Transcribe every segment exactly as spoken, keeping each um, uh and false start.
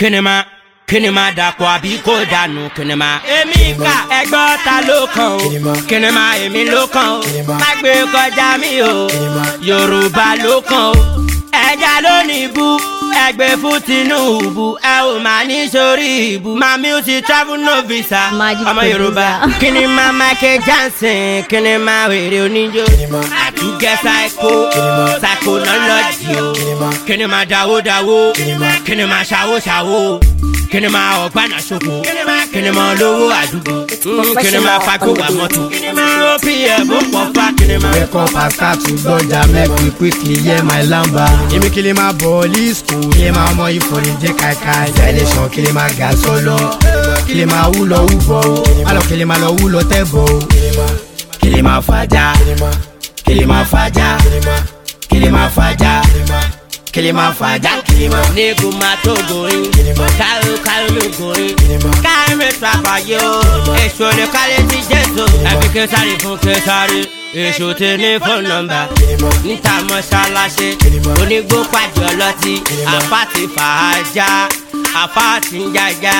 Kinema, kinema dakwa bi ko danu kinema. Emi ka egbo ta lo kan o. Kinema emi lo kan o. Ma gbe kọjá mi o. Yorùbá lo kan o. Ẹja ló ní ibu. Ẹgbẹ́ fún Tinubu. Ẹ ò máa ní sórí ibu. Ma music travel no visa. Ọmọ Yorùbá. Kinema Michael Jackson. Kinema wèrè oníjó. Àtúgẹ́ psycho. Psychonology o. Kinema dáwó dáwó. Kinema ṣàwó ṣàwó. Kinema ọ̀gbánà ṣoko. Kinema lówó àdúgbò. Kinema fagbó wà mọ́tò. O P F ó pọ̀ fa kinema. Wake up and start to dodge make we quickly hear my lamba. Emi Kilema Bolis school. Kilema ọmọ yìí for the jẹ́ kaikai. Violation Kilema ga solo. Kilema wú lọ wú bọ̀ o. Alọ Kilema lọ wú lọ tẹ́ bọ̀ o. Kilema fàjà. Kilema fàjà. Kilema fàjà. Kilema fàjà. Kilema. Nego ma tó gorin. Káró káró ló gorin. Káró mi tó àpàyè o. Èso lè kálẹ̀ ti Jésù. Ẹbí késàrí fún késàrí. Èso tẹ ní fóònù nọ́mbà. Níta mọ́ṣáláṣí. Onígbó pàdé ọlọ́tí. Àfá ti fàájà. Àfá ti ń jájá.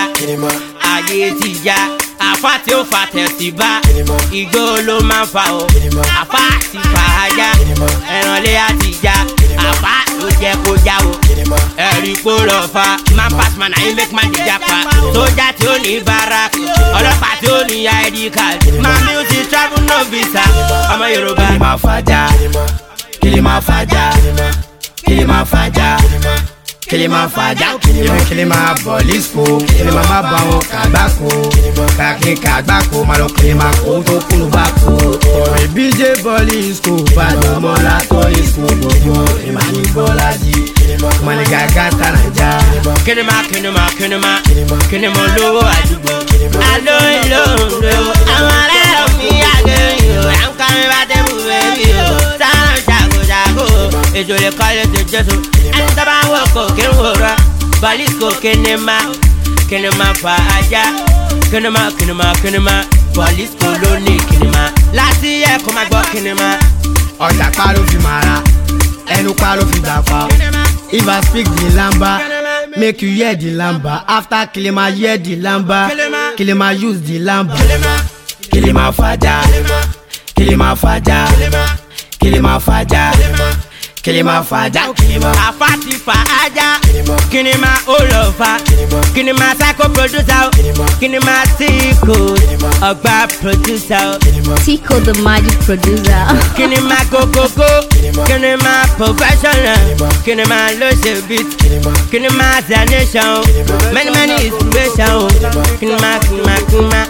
Ayé ti já. Àfá tí ó fa tẹ̀sí bá. Igbó ló máa ń fa o. Àfá ti fàájà. Ẹ̀rànlé àti já. Àfá ló jẹ́ kó já o. Ẹ̀rí kó lọ fa. Man pass man àyè make man di japa. Sójà tí ó ní barak. Ọlọ́pàá tí ó ní I D card. Ma music travel no visa. Ọmọ Yorùbá. Kilema fàjà. Kilema fàjà. Kilema fàjà. Kilema fàjà. Emi Kilema Bolis school. Kilema má bá wọn kàgbákò. Kàkín kàgbákò. Má lọ Kilema kó tó kúrò bá kó. Ọ̀rẹ́ B J Bolis school. Bàdàn mọ́lá tọ́lí school gbogbo. Ìmàní Bọ́lájí. Mọ̀lẹ́ gàgà tànàjà. Kinema kinema kinema. Kinema olówó àdúgbò. Alo ìlò òǹdó. Àwọn ará mi àgbẹ̀yìn o. À ń ká mi bá tẹ́bù bẹ́bí o. Sáà jagojago. Èjò lè kọ́lé ti Jésù. Ẹni tó bá ń wò kò kí ń wòrán. Bolis kò kinema. Kinema fàájà. Kinema kinema kinema. Bolis kò ló ní kinema. Láti yẹ kó máa gbọ́ kinema. Ọjà pa ló fi màrà. Ẹnu pa ló fi gbà pa. If I speak the lamba, make you hear the lamba. After Kilema hear the lamba, Kilema use the lamba. Kilema fàjà. Kilema fàjà. Kilema fàjà. Kilema fàjà. Àfá ti fàájà. Kinema olófa. Kinema psycho producer. Kinema Tico. Ọgbà producer. Tico the magic producer. Kinema kokoko. Kinema professional. Kinema lo ṣe beat. Kinema nation. Many many inspiration. Kinema kinema kinema.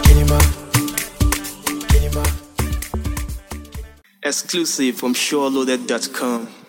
Exclusive from SureLoaded dot com.